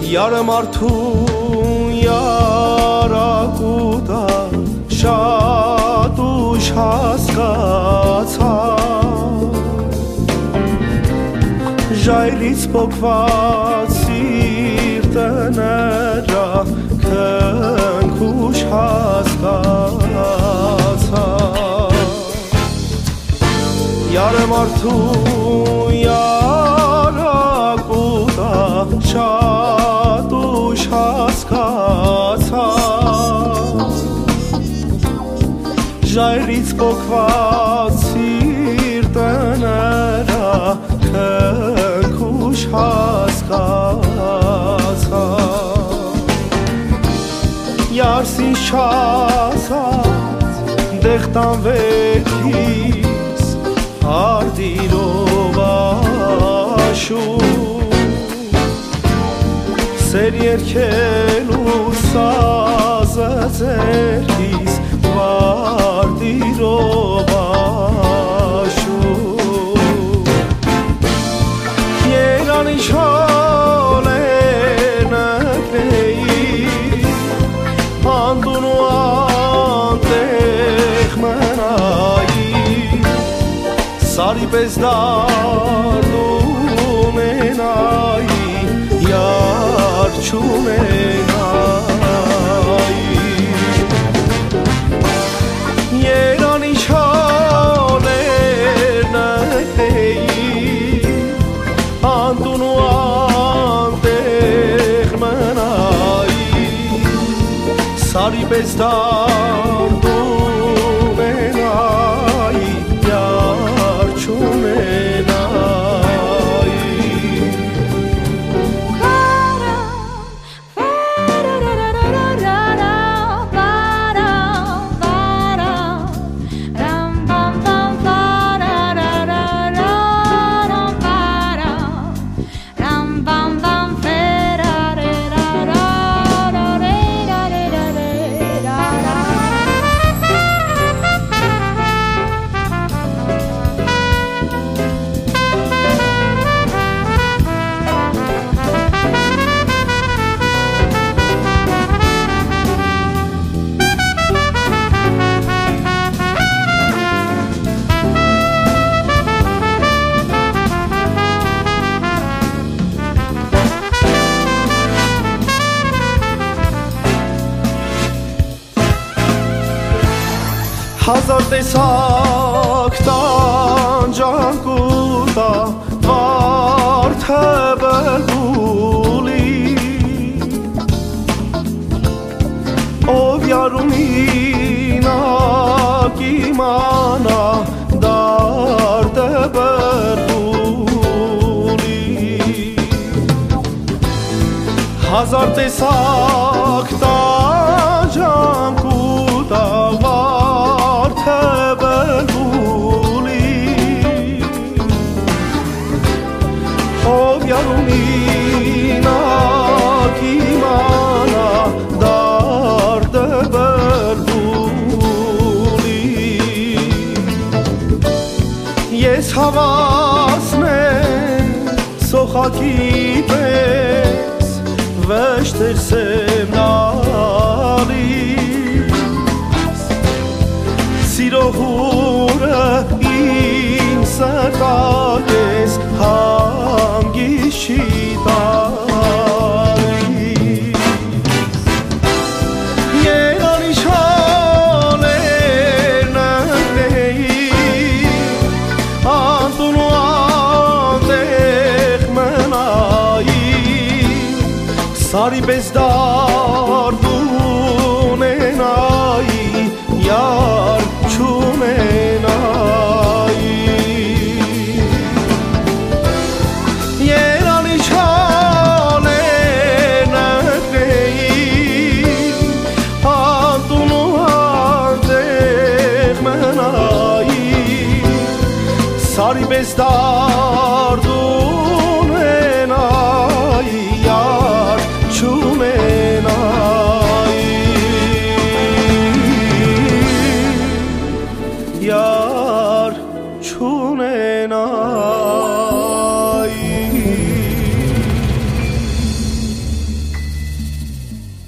یار مارتون یاراکودا شادوش հասկացա Ժայռից պոկված սիրտը նրա քնքուշ հասկացա Yar մարդու յարակուտա շատ ուշ հասկացա Ժայռից պոկված սիրտը նրա քնքուշ հասկացա Յարսին շասած դեղտան վեքիս Արտիրով աշու Սեր երկելու սազը ձերքիս Արտիրով աշու Երանի շալեն ըկնեի Անդուն ու անտեղ մնայի Սարի պես դարդում ենայի, յար չունենայի Երանի շալեր նկնեի, անդուն ու անտեղ մնայի Սարի պես դարդում ենայի, յար Հազար տեսակ տանջանք ու տա վարդը բլբուլի Ով յարունին ակիմանա դարդը բլբուլի Հազար տեսակ տանջանք ու տա բլբուլի Ով յարունին ակիմանա դարդը բլբուլի Ես հավասնեմ սոխակի պես վշտեր սեմնալիս Սիրողուրը իմ սրտակես հանգիշի տալիս Երանի շալեր նկնեի Անդուն ու անտեղ մնայի Սարի պես դարդում ենայի Յար չունենայի Երանի շալեր նկնեի Անդուն ու անտեղ մնայի Սարի պես դարդում ենայի Յար չունենայի Yar çunena